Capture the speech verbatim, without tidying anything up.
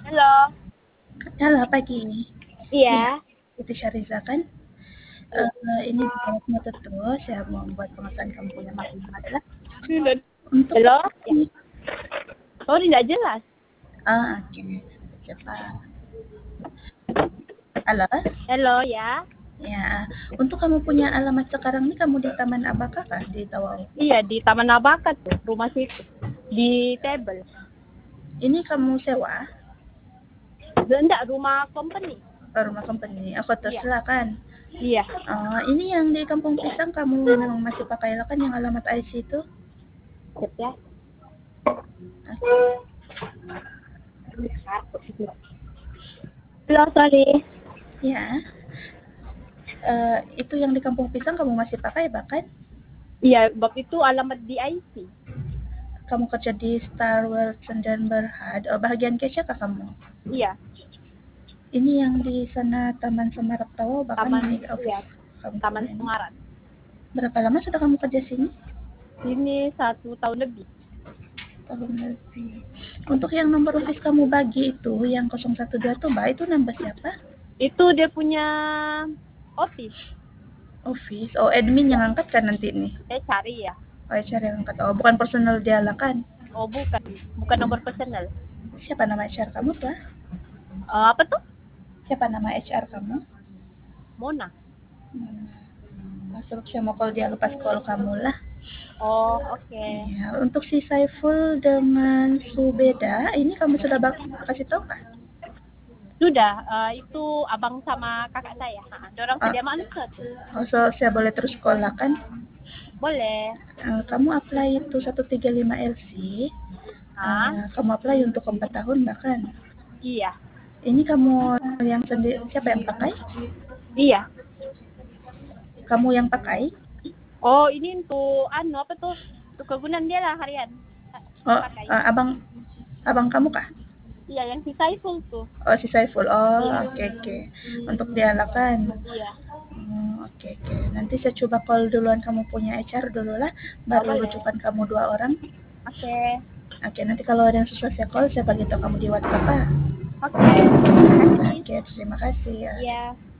Halo. Halo, pagi. Iya, Iya. itu Syariza kan? Iya. Eee, ini di Bawah Terus, saya mau membuat pengesahan kamu punya maklumat lah. Sudah. Untuk Halo? Ya. ini Oh, tidak jelas. ah, oke. Cepat. Halo? Halo, ya. Ya, untuk kamu punya alamat sekarang nih kamu di taman apakah kah? Di Tawau? Iya, di Taman Nabaka tuh, rumah situ. Di Tebel. Ini kamu sewa? Enggak, rumah company. Oh, rumah company? Aku Iya. terserah kan? Iya. Oh, ini yang di Kampung Pisang kamu memang masih pakai kan yang alamat I C itu? Sip ya. Oke. Halo, sorry. Ya. Eee, itu yang di Kampung Pisang kamu masih pakai bahkan? Iya, bab itu alamat di I C. Kamu kerja di Star World dan Berhad, oh, bahagian Kesha kah kamu? Iya. Ini yang di sana Taman Semarak Tawa bahkan Taman, ini iya. office kamu Taman ini. Semarat. Berapa lama sudah kamu kerja sini? Sini satu tahun lebih. Tahun lebih. Untuk yang nomor office kamu bagi itu, yang nol satu dua tuh, Mbak, itu nambah siapa? Itu dia punya office. Office. Oh, admin Ya. yang angkat kan nanti nih. Saya cari ya. Oh, H R yang angkat. Oh, bukan personal dia lah kan? Oh, bukan. Bukan nomor personal. Siapa nama H R kamu tuh? Uh, apa tuh? Siapa nama H R kamu? Mona. Hmm. Masuk saya mau call dia lepas call kamu lah. Oh, oke. Okay. Ya, untuk si Saiful dengan Subeda, ini kamu sudah bak kasih tahu kah? Sudah, uh, itu abang sama kakak saya. Nah, dorang Ah, sedia maklum satu. oh, so, saya boleh terus sekolah kan? Boleh. Uh, kamu apply itu seratus tiga puluh lima L C. Ah, Uh, kamu apply untuk empat tahun bahkan. iya. Ini kamu yang sendiri, siapa yang pakai? Iya. Kamu yang pakai? Oh, ini untuk anu apa tuh? Untuk kegunaan dia lah harian. Oh, Pakai. uh, abang abang kamu kah? Iya, yang si Saiful tuh. Oh, si Saiful. Oh, Iya. oke okay, oke. Okay. Untuk dialakan. Iya. Hmm, oke okay, oke. Okay. Nanti saya coba call duluan kamu punya H R dulu lah, Oh, baru boleh. rujukan kamu dua orang. Oke. Okay. Oke, nanti kalau ada yang susah saya call, saya bagi tahu kamu di WhatsApp, Pak. Oke. Okay. Terima kasih. Oke, terima kasih ya. Iya.